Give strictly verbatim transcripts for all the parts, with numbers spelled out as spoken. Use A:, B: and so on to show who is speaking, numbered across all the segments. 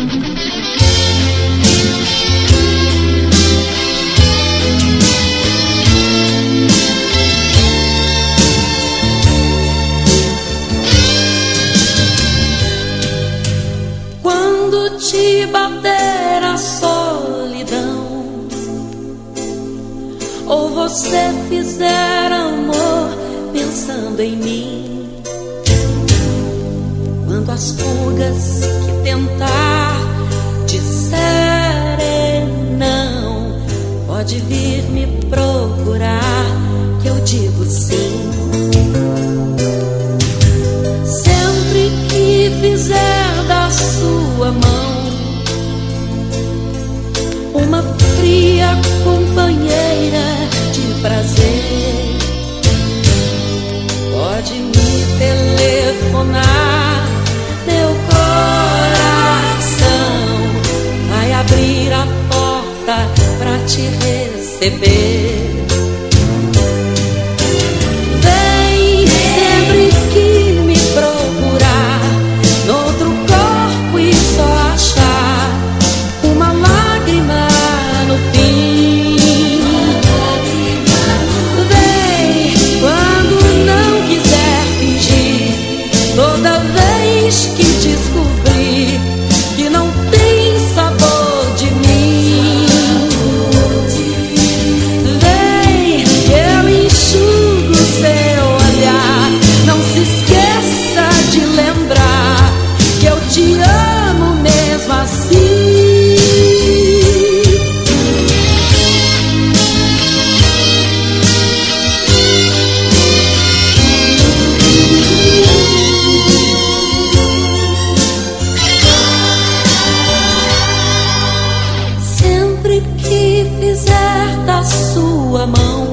A: Quando te bater a solidão, ou você fizer amor pensando em mim, quando as fugas que tentar disserem não, pode vir me procurar que eu digo sim. Sempre que fizer da sua mão uma fria companheira de prazer, pode me telefonar, meu coração vai abrir a porta pra te receber. Vem sempre que me procurar, noutro corpo e só achar uma lágrima no fim. Vem quando não quiser fingir, toda vez que descobrir que não tem sabor de mim. Vem que eu enxugo seu olhar, não se esqueça de lembrar que eu te amo mesmo assim. Sempre que fizer da sua mão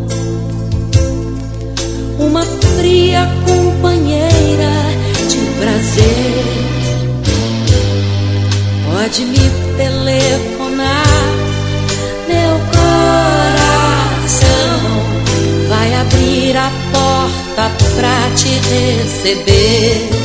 A: uma fria companheira de prazer, pode me telefonar, meu coração vai abrir a porta pra te receber.